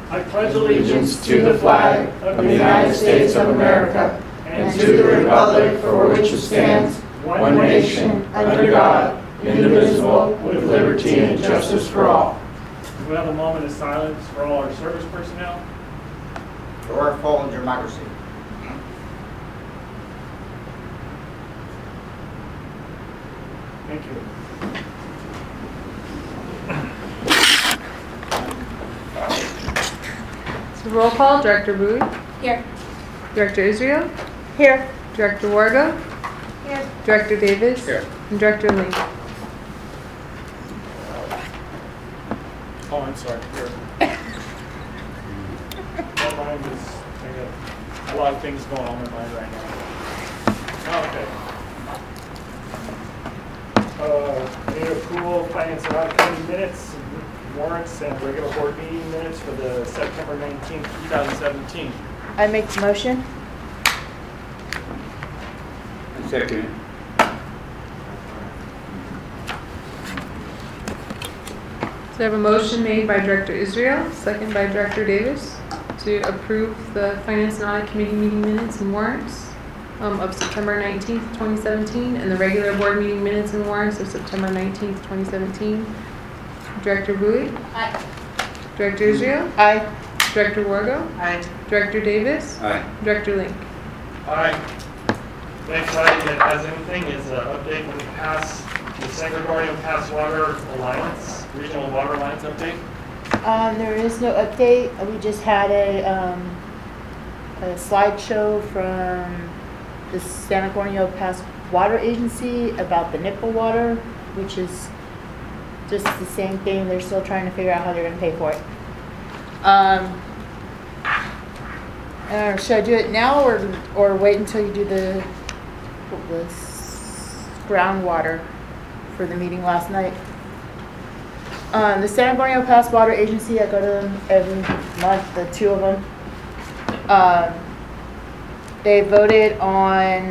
I pledge allegiance to the flag of the United States of America and to the republic for which it stands, one nation, under God, indivisible, with liberty and justice for all. We have a moment of silence for all our service personnel. For our fallen democracy. Thank you. So roll call, Director Bowie. Here. Director Israel. Here. Director Wargo. Here. Director Davis. Here. And Director Link. Oh, I'm sorry. Here. My mind is, I got a lot of things going on in my mind right now. Okay. Need approval of finance and audit committee minutes, warrants, and regular board meeting minutes for the September 19th, 2017. I make the motion. Second. So I have a motion made by Director Israel, second by Director Davis, to approve the Finance and Audit Committee meeting minutes and warrants of September 19th, 2017, and the regular board meeting minutes and warrants of September 19th, 2017. Director Bowie. Aye. Director Israel. Aye. Director Wargo. Aye. Director Davis. Aye. Director Link. Aye. Next item that has anything is an update on the San Gregorio Pass Water Alliance, Regional Water Alliance update. There is no update. We just had a slideshow from the San Antonio Pass Water Agency about the nipple water, which is just the same thing. They're still trying to figure out how they're going to pay for it. Should I do it now or wait until you do the groundwater for the meeting last night? The San Antonio Pass Water Agency, I go to them every month, the two of them. They voted on,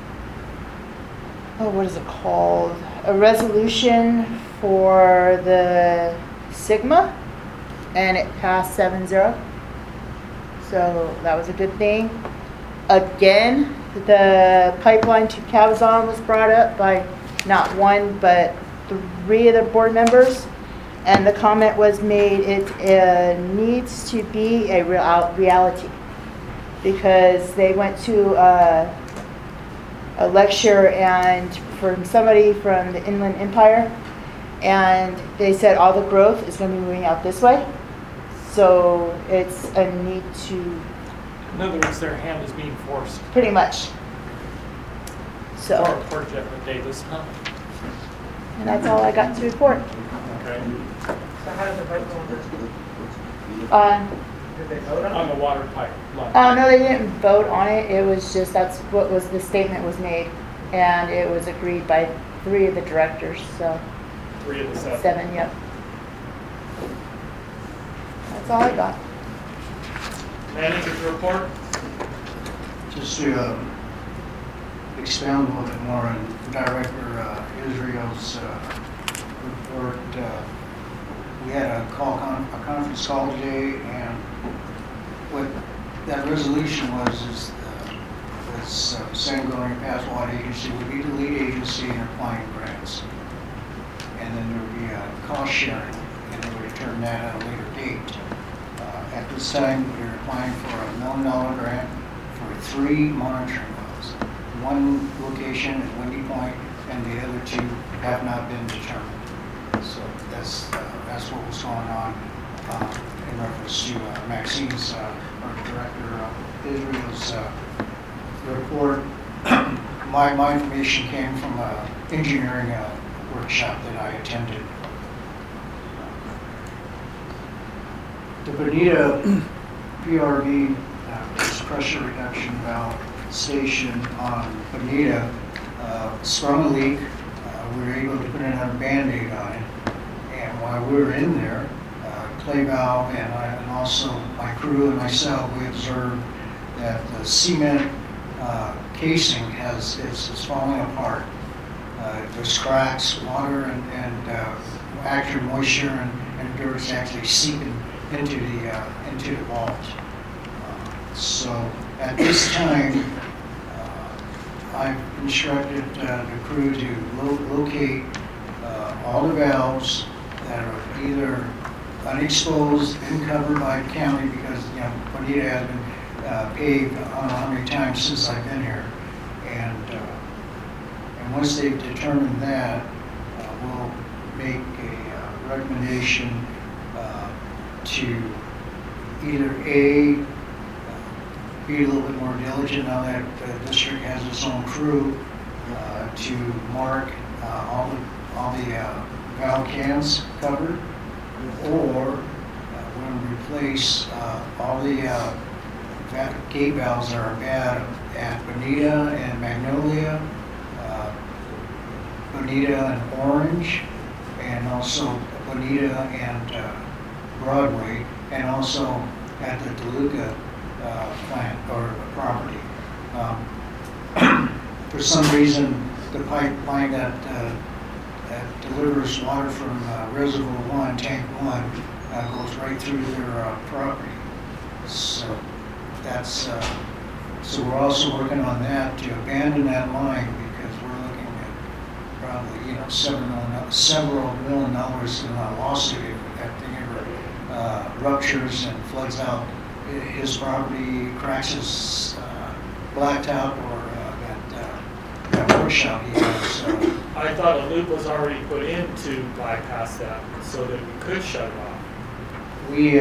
what is it called? A resolution for the Sigma, and it passed 7-0. So that was a good thing. Again, the pipeline to Cabazon was brought up by not one, but 3 of the board members. And the comment was made, it needs to be a reality. Because they went to a lecture and from somebody from the Inland Empire, and they said all the growth is going to be moving out this way. So it's a need to... In other words, their hand is being forced. Pretty much. So, Poor Jeff Davis, huh? and that's all I got to report. Okay. So how did the vote go on this? Did they vote on On it? the water pipeline. No, they didn't vote on it. It was just, that's what was, the statement was made. And it was agreed by 3 of the directors, so 3 of the 7. 7, yep. That's all I got. Manager's report. Just to expound a little bit more on Director Israel's report, we had a conference call today, and what that resolution was is San Gregorio Pass Water Agency would be the lead agency in applying grants, and then there would be a cost sharing, and they would determine that at a later date. At this time, we're applying for a $1 million grant for 3 monitoring wells. 1 location at Windy Point, and the other 2 have not been determined. So that's what was going on in reference to Maxine's, our director of Israel's report. My information came from an engineering workshop that I attended. The Bonita PRV, pressure reduction valve station on Bonita, sprung a leak. We were able to put another Band-Aid on it. And while we were in there, clay valve and also my crew and myself, we observed that the cement casing is falling apart. There's cracks, water, and actual moisture and dirt is actually seeping into the vault. So at this time, I've instructed the crew to locate all the valves that are either unexposed and covered by the county because, Bonita has been paved I don't know how many times since I've been here. And once they've determined that, we'll make a recommendation to either be a little bit more diligent now that the district has its own crew to mark all the valve cans covered, or we're going to replace all the gate valves that are bad at Bonita and Magnolia, Bonita and Orange, and also Bonita and Broadway, and also at the DeLuca plant or property. For some reason, the pipeline that delivers water from Reservoir 1, Tank 1, goes right through their property. So that's so we're also working on that to abandon that line because we're looking at probably several million dollars in a lawsuit if that thing ever ruptures and floods out his property, cracks his blacktop or that workshop he has. So. I thought a loop was already put in to bypass that so that we could shut it off. We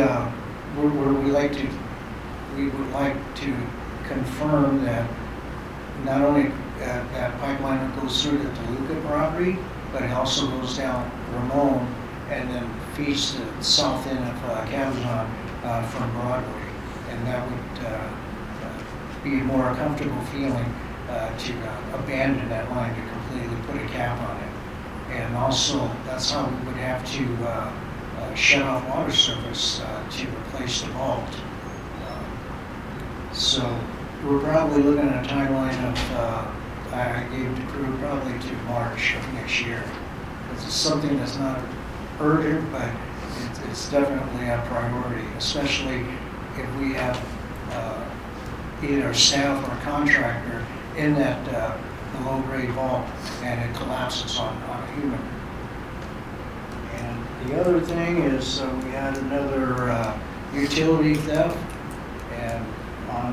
would like to confirm that not only that pipeline that goes through the DeLuca property, but it also goes down Ramon and then feeds the south end of Cabazon from Broadway. And that would be a more comfortable feeling to abandon that line, to completely put a cap on it. And also, that's how we would have to shut off water service to replace the vault. So we're probably looking at a timeline of, I gave the crew probably to March of next year. It's something that's not urgent, but it's definitely a priority, especially if we have either staff or a contractor in that below-grade vault and it collapses on a human. And the other thing is we had another utility theft and on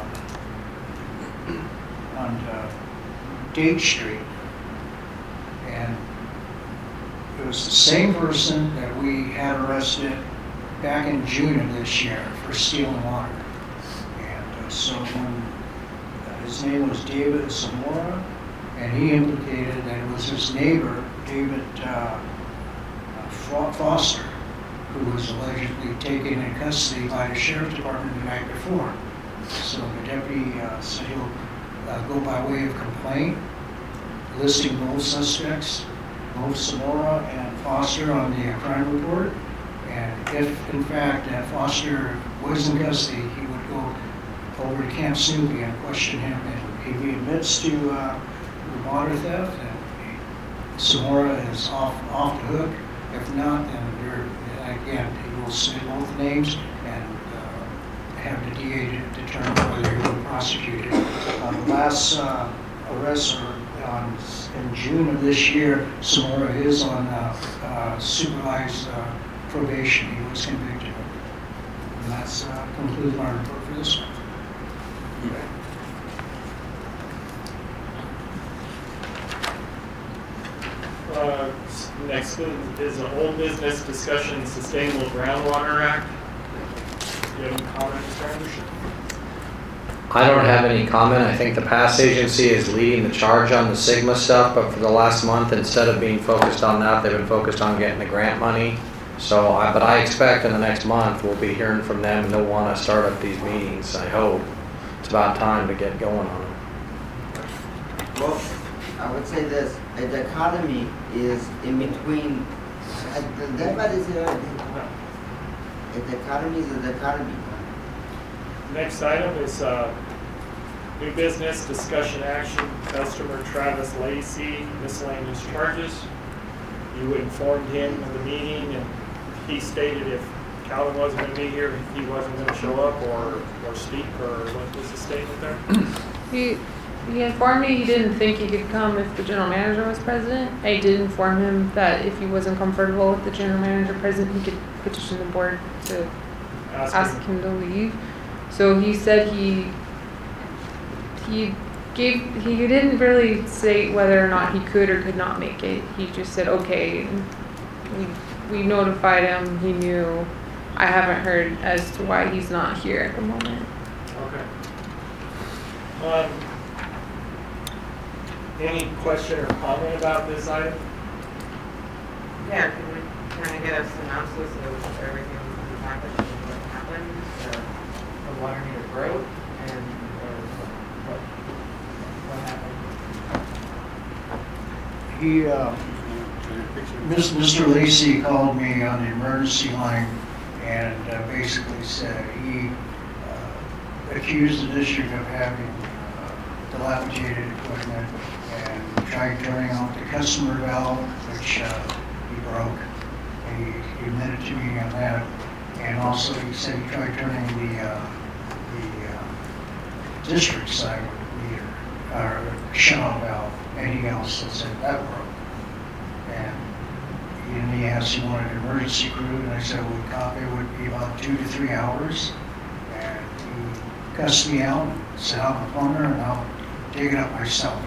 Date Street. And it was the same person that we had arrested back in June of this year for stealing water. And so when his name was David Zamora, and he implicated that it was his neighbor, David Foster, who was allegedly taken in custody by the sheriff's department the night before. So the deputy said he'll go by way of complaint, listing both suspects, both Zamora and Foster, on the crime report. And if, in fact, Foster was in custody, he would go over to Camp Snoopy and question him. And if he admits to the water theft, and Zamora is off the hook. If not, then again, he will say both names and have the DA to determine whether he will prosecute it. The last arrests are in June of this year. Zamora is on supervised probation. He was convicted. And that's concludes my report for this month. Next is an old business discussion, Sustainable Groundwater Act. Do you have any comment, Mr. Anderson? I don't have any comment. I think the pass agency is leading the charge on the Sigma stuff, but for the last month, instead of being focused on that, they've been focused on getting the grant money. So, but I expect in the next month we'll be hearing from them, and they'll want to start up these meetings. I hope it's about time to get going on them. Well, I would say this: the economy is in between. The economy is the economy. Next item is new business discussion action. Customer Travis Lacey, miscellaneous charges. You informed him of the meeting, and he stated if Calvin wasn't gonna be here, he wasn't gonna show up or speak, or what was the statement there? He informed me he didn't think he could come if the general manager was present. I did inform him that if he wasn't comfortable with the general manager present, he could petition the board to ask him to leave. So he said he didn't really say whether or not he could or could not make it. He just said, okay. We notified him, he knew. I haven't heard as to why he's not here at the moment. Okay. Any question or comment about this item? Yeah, can we kind of get a synopsis of everything that happened and what happened? The water meter broke and what happened? Mr. Lacy called me on the emergency line and basically said he accused the district of having dilapidated equipment and tried turning off the customer valve, which he broke. He admitted to me on that. And also he said he tried turning the district side meter, or shut-off valve, and he also said that broke. And he asked he wanted an emergency crew, and I said it would be about 2 to 3 hours. And he cussed me out and said, I'm a plumber and I'll dig it up myself.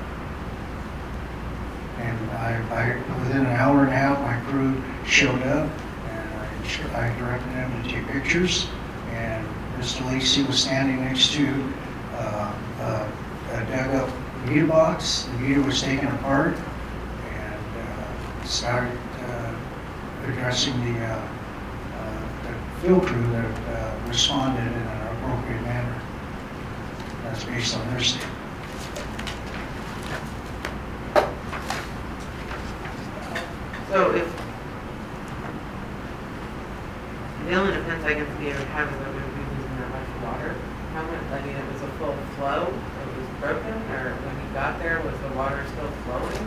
And within an hour and a half, my crew showed up, and I directed them to take pictures. And Mr. Lacy was standing next to a dug-up meter box. The meter was taken apart, and started addressing the field crew that responded in an appropriate manner. That's based on their statement. So if, the only defense I can see of having that we would be losing that much water, how much, I mean, it was a full flow, it was broken, or when he got there, was the water still flowing?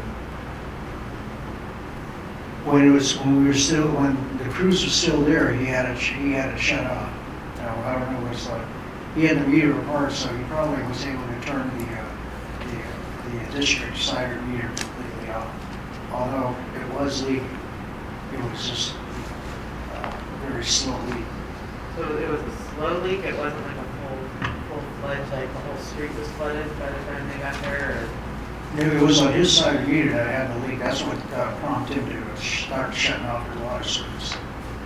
When the crews were still there, he had it shut off. Now, I don't know what it's like. He had the meter apart, so he probably was able to turn the district side meter completely off. Although it was leaking, it was just very slow leak. So it was a slow leak, it wasn't like a full-fledged, like the whole street was flooded by the time they got there, or? It was on his side of the meter that had the leak. That's what prompted him to start shutting off the water service.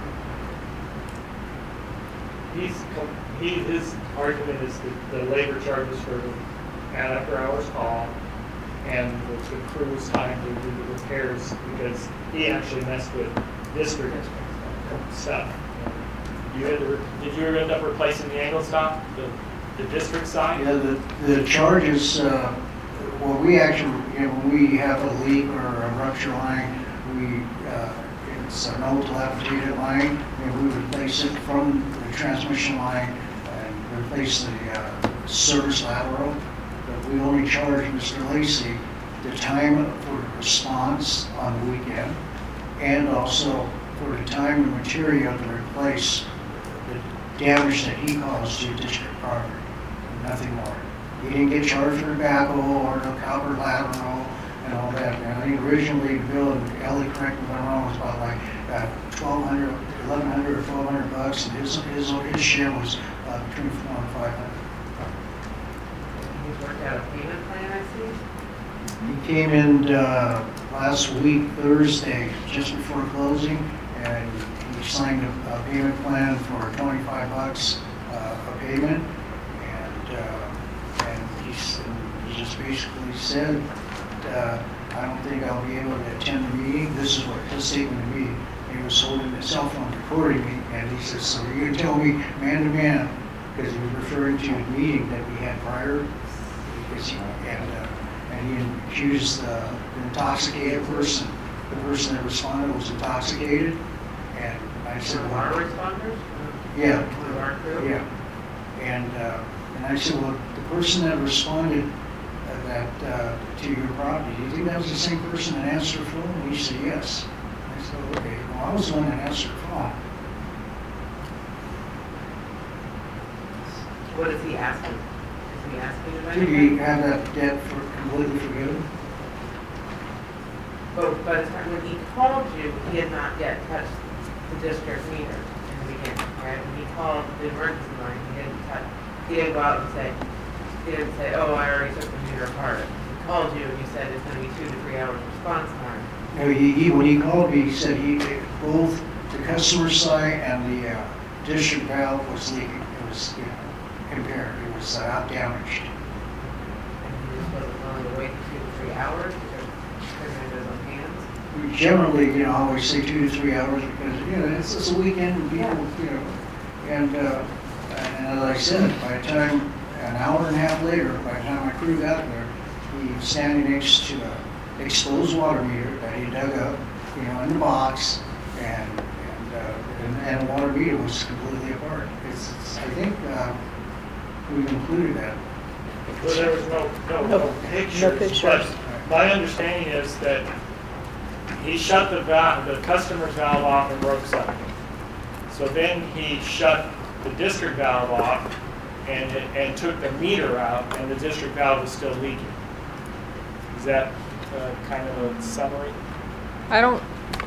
His argument is that the labor charges for after hours call and the crew's time to do the repairs, because he actually messed with district stuff. Did you ever end up replacing the angle stop, the district side? Yeah, the charges, well, we actually, when we have a leak or a rupture line, it's an old dilapidated line, and we replace it from the transmission line and replace the service lateral. But we only charge Mr. Lacy the time for response on the weekend, and also for the time and material to replace the damage that he caused to district property, nothing more. He didn't get charged for backhoe or the copper lateral and all that. And I think originally the bill, and Ellie, correct me if I'm wrong, was about like $1,200 or $1,200, and his share was between $400 and $500. He's worked out a payment plan, I see? He came in last week, Thursday, just before closing, and he signed a payment plan for $25 a payment. He just basically said, I don't think I'll be able to attend the meeting. This is what his statement to me. He was holding his cell phone recording me, and he says, so you're going to tell me man to man, because he was referring to the meeting that we had prior, and he accused the intoxicated person. The person that responded was intoxicated, and I said, So our responders? yeah, With our crew? yeah, and I said, well, the person that responded to your property, do you think that was the same person that answered the phone? And he said, yes. I said, okay, well, I was the one that answered the phone. What is he asking? Is he asking about Did anything? he have that debt completely forgiven? But by the time when he called you, he had not yet touched the district meter in the beginning, right? When he called the emergency line, he didn't go out and say, he didn't say, oh, I already took the meter apart. He called you and he said it's gonna be 2 to 3 hours response time. No, when he called me, he said both the customer side and the district valve was leaking. It was, impaired. It was damaged. And he just wasn't willing to wait 2 to 3 hours because he couldn't have his own hands. We generally, always say 2 to 3 hours because, it's a weekend and people, and as I said, by the time, an hour and a half later, by the time my crew got there, he was standing next to an exposed water meter that he dug up, in the box, and the water meter was completely apart. I think we've included that. Well, there was no pictures. No pictures. But my understanding is that he shut the customer's valve off and broke something. So then he shut the district valve off and took the meter out, and the district valve is still leaking. Is that kind of a summary? I don't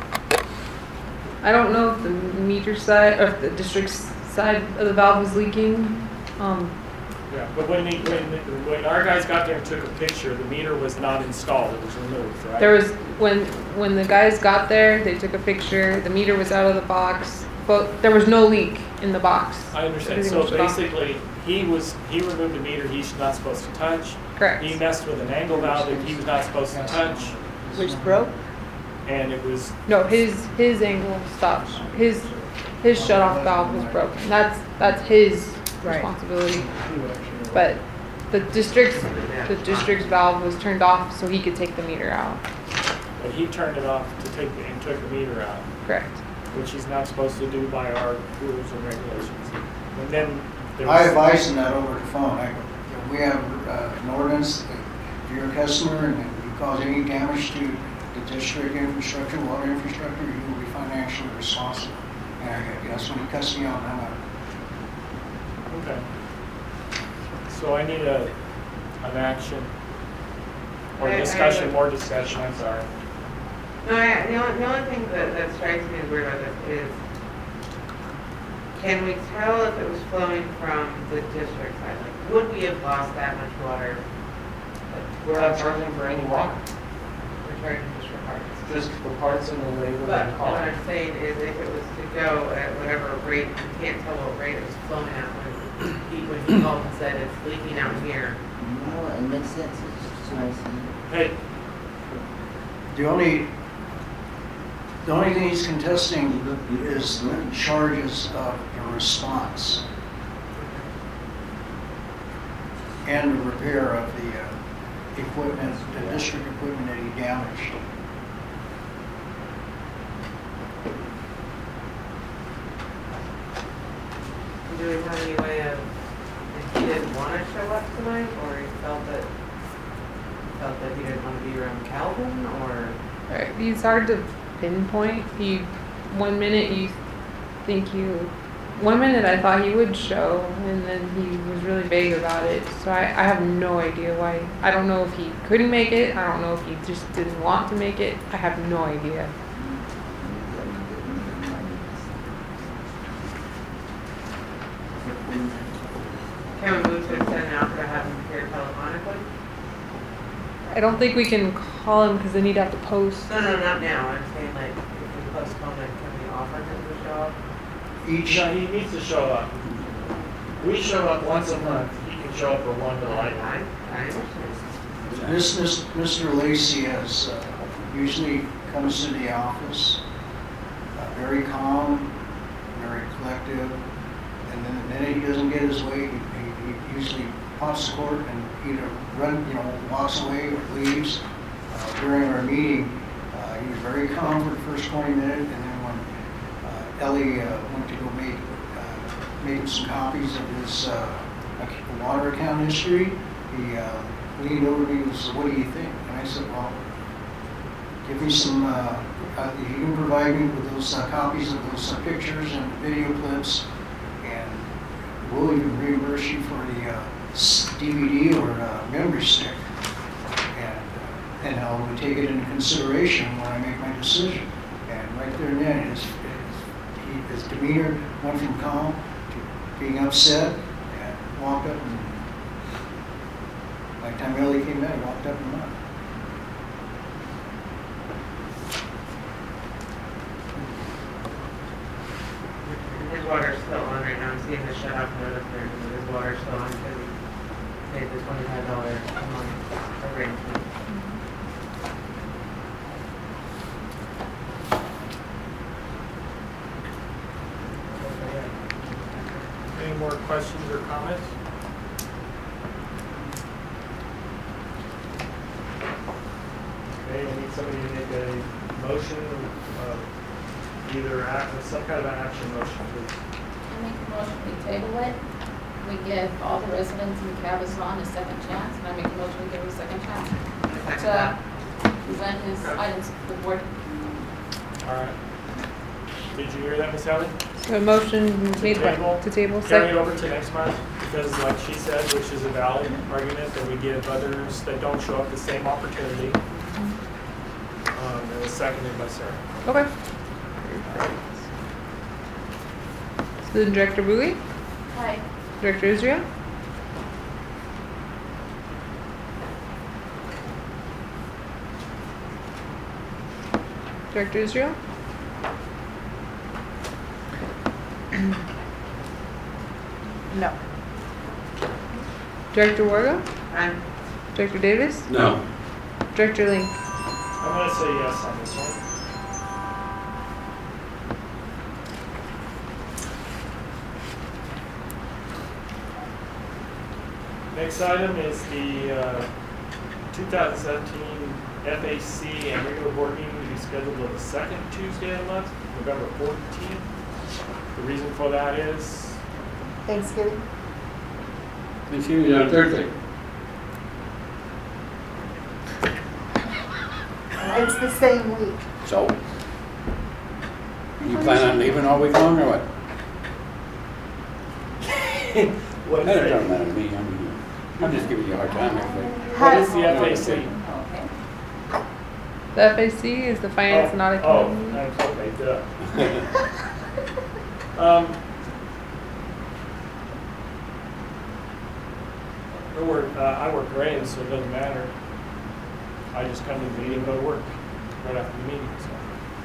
know if the meter side, or if the district side of the valve was leaking. Yeah, but when our guys got there and took a picture, the meter was not installed, it was removed, right? There was, when the guys got there, they took a picture, the meter was out of the box, but there was no leak in the box. I understand, Everything so was shut off. basically, he removed a meter he's not supposed to touch. Correct. He messed with an angle valve that he was not supposed to touch, Which broke? and it was, No, his angle stopped. His shut-off valve was broken. That's his Right. responsibility. But the district's valve was turned off so he could take the meter out. but he turned it off and took the meter out, Correct. which he's not supposed to do by our rules and regulations. And then there I was, advise them that over the phone. We have an ordinance that if you're a customer and you cause any damage to the district infrastructure, water infrastructure, you will be financially responsible. And that's when you custody on that. okay. So I need an action, or discussion, more discussion, I'm sorry. No, the only thing that strikes me as weird about this is, can we tell if it was flowing from the district side? Like, would we have lost that much water? We're not charging for any water, We're charging just for parts. just the parts and the labor But and what cost. I'm saying is if it was to go at whatever rate, you can't tell what rate it was flowing at when he called and said it's leaking out here. No, it makes sense. It's just nice. Hey, The only thing he's contesting is the charges of the response and the repair of the equipment, the district equipment that he damaged. Do we have any way of, if he didn't want to show up tonight, or he felt that he didn't want to be around Calvin, or? Right. He's hard to pinpoint. One minute I thought he would show, and then he was really vague about it. So I have no idea why. I don't know if he couldn't make it. I don't know if he just didn't want to make it. I have no idea. Can we move to extend an offer to have him here telephonically? I don't think we can call him because then he'd have to post. No, not now, I'm saying like, if we postpone it, can we offer him to show up? yeah, he needs to show up. We show up once a month, he can show up for one delight. I understand. Mr. Lacy has usually comes to the office, very calm, very collective, and then the minute he doesn't get his way, he usually pops the court and either walks away or leaves. During our meeting, he was very calm for the first 20 minutes, and then when Ellie went to go make him some copies of his water account history, he leaned over to me and said, "What do you think?" And I said, "Well, give me some, you can provide me with those copies of those pictures and video clips, and we'll even reimburse you for the DVD or memory stick. And I'll take it into consideration when I make my decision. And right there and then, his demeanor went from calm to being upset, and walked up and, by the time Ellie came in, he walked up and left. His water's still on right now. I'm seeing the shut off notice there. His water's still on because he paid the $25 a month arrangement. Any more questions or comments? Okay, I need somebody to make a motion, either some kind of an action motion, please. I make a motion, we table it. We give all the residents in Cabazon a second chance, and I make a motion, we give him a second chance to present his items to the board. All right. Did you hear that, Ms. Ellie? So a motion made by, table. to table, Carry it second. over to next month, because like she said, which is a valid argument, that we give others that don't show up the same opportunity. It was seconded by Sarah. Okay. So then Director Bowie, Aye. Director Israel, Director Israel, No. Director Wargo, Aye. Director Davis, No. Director Link. I'm gonna say yes on this one. Next item is the 2017 FAC and regular board meeting to be scheduled on the second Tuesday of the month, November 14th. The reason for that is, Thanksgiving? Thanksgiving on Thursday. It's the same week. So, you plan on leaving all week long or what? what That is don't matter to me. I'm just giving you a hard time. Everybody. what is the FAC? The FAC is the Finance and Audit Oh, Committee. I'm okay, duh. I work grains, so it doesn't matter. I just come to the meeting and go to work right after the meeting, so.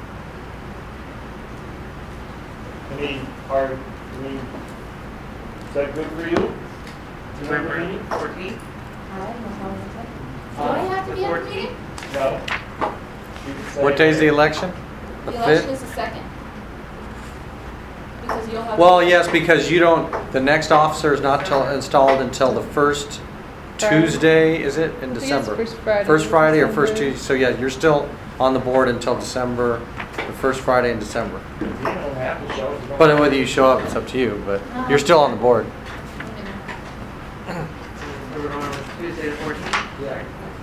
Is that good for you? November 14th? I don't know how it's like. Do I have to be at the meeting? No. You can say- What day's the election? The The election 5th? is the second. Because you'll have. Well, yes, because you don't, the next officer is not installed until the first Friday. Tuesday, is it, in I think it's December? First Friday. First in Friday or first December. Tuesday, so yeah, you're still on the board until December, the first Friday in December. You don't have to show. You don't- But whether you show up, it's up to you, but you're still on the board. We're going on Tuesday the 14th? Yeah.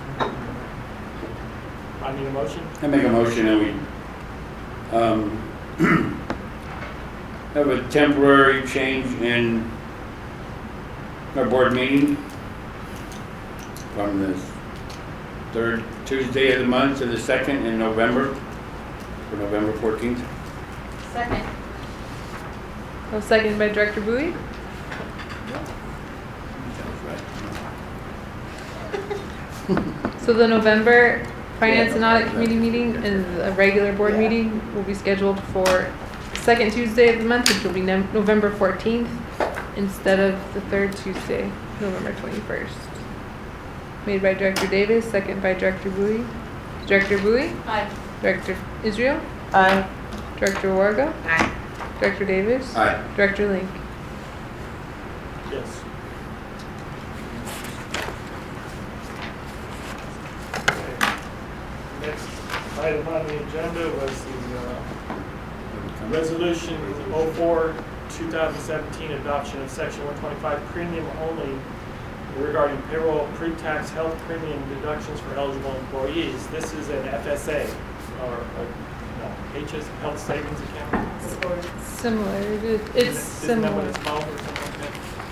I need a motion? I make a motion that we have a temporary change in our board meeting from the third Tuesday of the month to the second in November, for November 14th. Second. Well, seconded by Director Bowie. So the November Finance and Audit Committee meeting and the regular board meeting will be scheduled for the second Tuesday of the month, which will be November 14th, instead of the third Tuesday, November 21st. Made by Director Davis, second by Director Bowie. Director Bowie, Aye. Director Israel, Aye. Director Wargo, Aye. Director Davis, Aye. Director Link. Yes. Okay. Next item on the agenda was the resolution 04-2017 adoption of section 125 premium only regarding payroll pre-tax health premium deductions for eligible employees. This is an FSA or HS Health Savings Account. Similar, it's Isn't that what similar. it's called or something like that?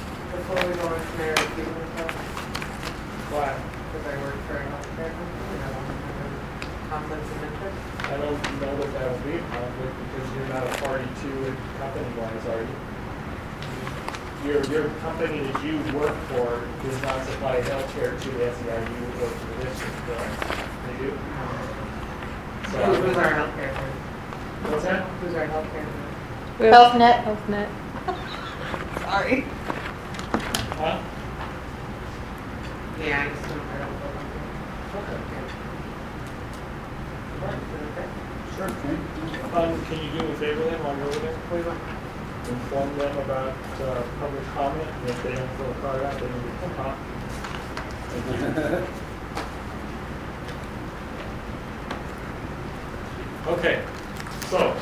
before we go into mayor, do you want to tell? Why? Because I work for a healthcare company and I want to have conflicts of interest. I don't know that that'll be a conflict because you're not a party to it company-wise, are you? Your company that you work for does not supply healthcare to the SEIU or to the district, correct? They do? So, Who's our healthcare company? what's that? Who's our healthcare company? We have Health Net. Health Net. Sorry. Huh? Yeah, I just don't, I don't go on Okay. Sure. Can you do me a favor then while you're over there? We want, Inform them about public comment, and if they don't fill a card out, they can get a cop. Okay, so,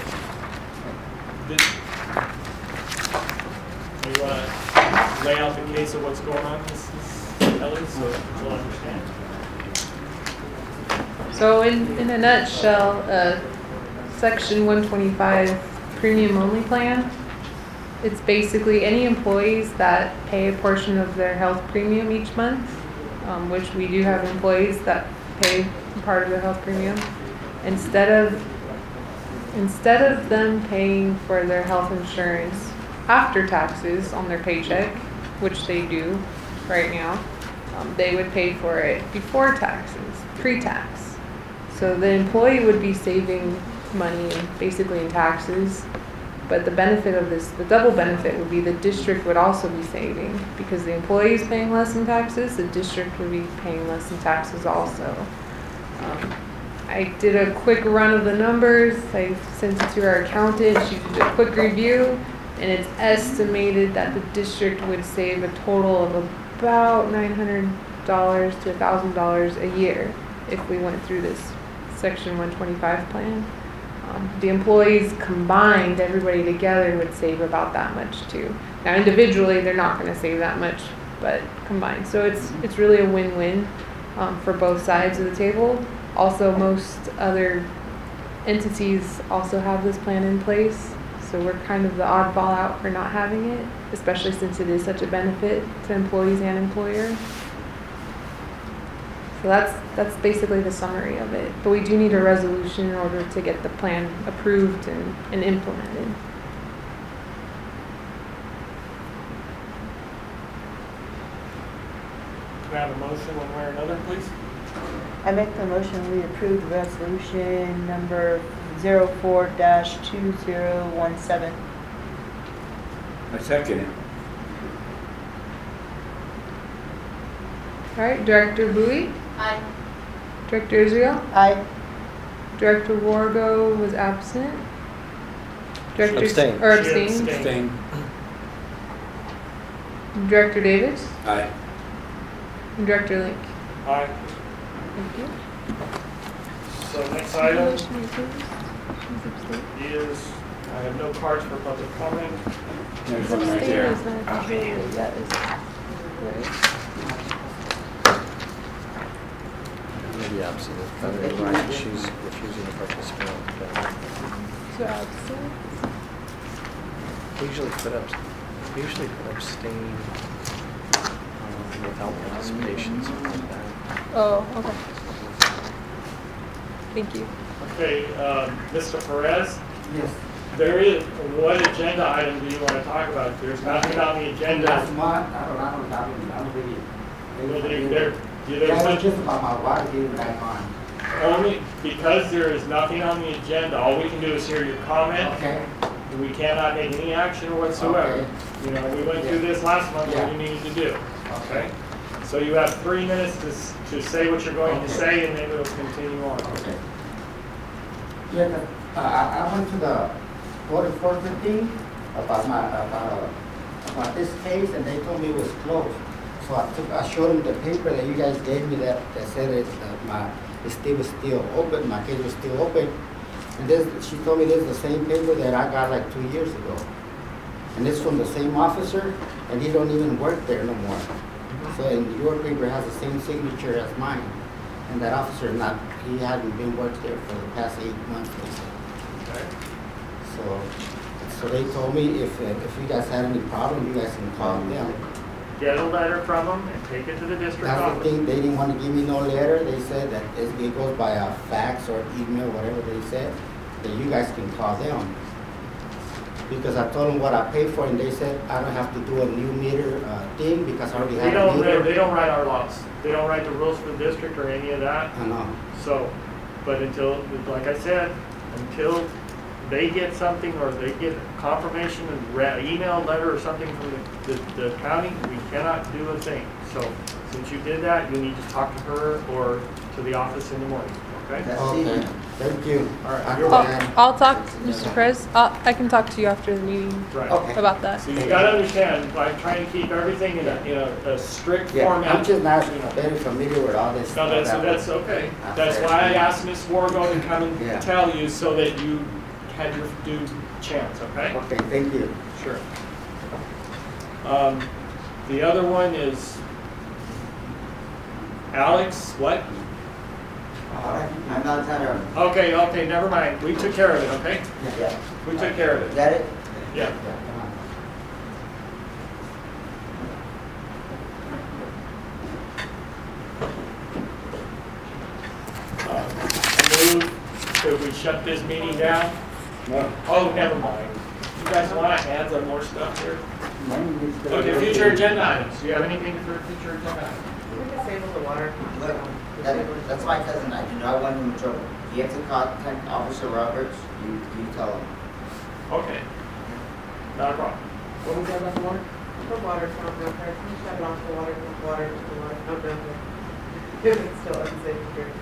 you want to lay out the case of what's going on, Mrs. Ellie, so you'll understand? So in a nutshell, Section 125 premium only plan, it's basically any employees that pay a portion of their health premium each month, which we do have employees that pay part of their health premium. Instead of them paying for their health insurance after taxes on their paycheck, which they do right now, they would pay for it before taxes, pre-tax. So the employee would be saving money basically in taxes, but the benefit of this, the double benefit would be the district would also be saving because the employee is paying less in taxes, the district would be paying less in taxes also. I did a quick run of the numbers. I sent it to our accountant. She did a quick review, and it's estimated that the district would save a total of about $900 to $1,000 a year if we went through this Section 125 plan. The employees combined, everybody together would save about that much too. Now individually, they're not going to save that much, but combined. So it's really a win-win for both sides of the table. Also, most other entities also have this plan in place, so we're kind of the oddball out for not having it, especially since it is such a benefit to employees and employers. So that's basically the summary of it. But we do need a resolution in order to get the plan approved and implemented. Can I have a motion one way or another, please? I make the motion we approve resolution number 04-2017. I second it. All right, Director Bowie, Aye. Director Israel, Aye. Director Wargo was absent. Director Abstain. Or She abstained. abstained. Director Davis Aye. and Director Link. Aye. Thank you. So next item Motion approved. She's abstained. is, I have no cards for public comment. There's one right there. Abstain is not controlled. That is right. Maybe absent. Right, she's refusing to participate. So absent. We usually put abstain without participation, something like that. Oh, okay. Thank you. Okay, Mr. Perez, Yes. there is, what agenda item do you want to talk about? There's nothing on the agenda. Last month, I don't really. There's just about my water getting back on. only, because there is nothing on the agenda, all we can do is hear your comment. Okay. We cannot make any action whatsoever. Okay. You know, we went through this last month, what Yeah. you needed to do, okay? So you have 3 minutes to say what you're going to say, and then we'll continue on. Okay. Yeah, I went to the code enforcement team about this case, and they told me it was closed. So I showed them the paper that you guys gave me that said it was still open, my case was still open. And she told me this is the same paper that I got like 2 years ago. And it's from the same officer, and he don't even work there no more. So, and your paper has the same signature as mine. And that officer he hadn't been worked there for the past 8 months, they said. Okay. So they told me if you guys had any problem, you guys can call them. get a letter from them and take it to the district That's the office. thing, they didn't want to give me no letter, they said that it goes by a fax or email, whatever they said, that you guys can call them. Because I told them what I paid for, and they said I don't have to do a new meter thing, because I already They have a don't, meter. they don't write our laws. They don't write the rules for the district or any of that. I know. So, but until, like I said, until they get something or they get confirmation and email, letter or something from the county, we cannot do a thing. So, since you did that, you need to talk to her or to the office in the morning, okay? Okay, thank you. All right, I you're understand. I'll talk, Mr. Perez, I can talk to you after the meeting Right. Okay. about that. So you gotta understand, by trying to keep everything in a strict Yeah, format. I'm just not you know. very familiar with all this No, stuff. that's okay. That's That's fair. why I asked Ms. Wargo to come Yeah. and tell you so that you had your due chance, okay? Okay, thank you. Sure. The other one is Alex, what? I'm not trying to. Okay, never mind. We took care of it, okay? Yeah. We took care of Is it. that it? Yeah. Could we shut this meeting down? No. Oh, never mind. You guys want to add some more stuff here? Okay, future agenda items. Do you have anything for future agenda items? We can disable the water. Look, that's my cousin. I do not want him in trouble. He has to contact Officer Roberts. You tell him. Okay. Not a problem. What was that about the water? The water's not down there. Can you shut it off the water, the water, the water, not down there? If it's still unsafe to drink.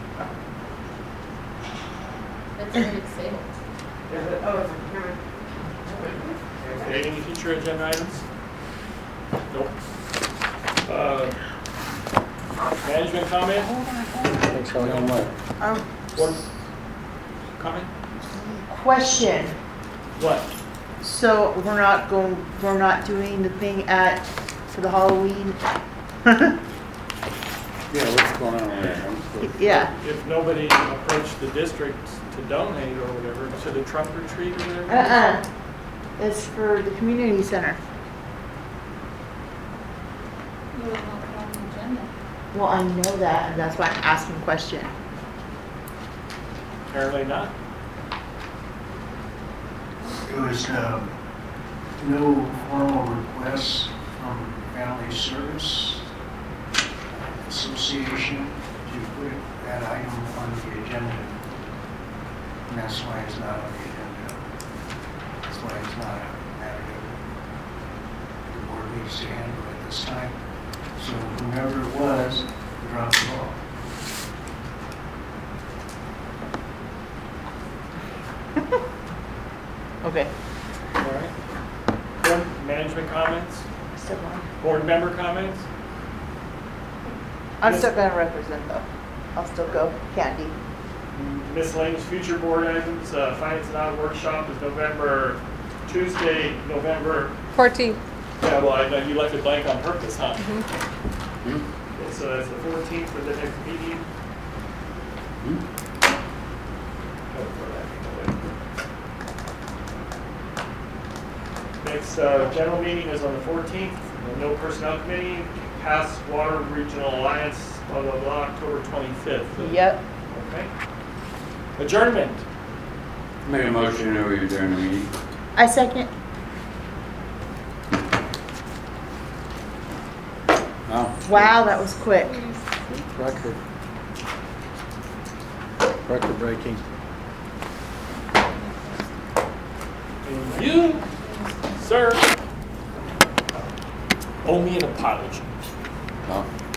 That's already disabled. Is it? Oh, it's on camera. Okay, any future agenda items? Nope. Management comment? Thanks, Tony. One comment? Question. What? So we're not doing the thing for the Halloween? Yeah, what's going on there? Yeah. If nobody approached the district to donate or whatever, to the trunk or treat or whatever? It's for the community center. You would not put on the agenda. Well, I know that, and that's why I'm asking a question. Apparently not. There was no formal request from Family Service Association to put that item on the agenda. And that's why it's not on the agenda. That's why it's not a matter that the board needs to handle at this time. So whomever it was, dropped the ball. Okay. All right. Board management comments? Board member comments? I'm still gonna represent though. I'll still go. Candy. Miscellaneous future board items, finance and audit workshop is Tuesday, November. 14th. Yeah, well, I know you left it blank on purpose, huh? Mhm. Okay, so that's the 14th for the next meeting. Next general meeting is on the 14th. No personnel committee. Pass Water Regional Alliance, blah, blah, blah, October 25th. Yep. Okay. Adjournment. Make a motion to adjourn the meeting. I second. No. Wow, that was quick. Record. Record breaking. And you, sir, owe me an apology. No.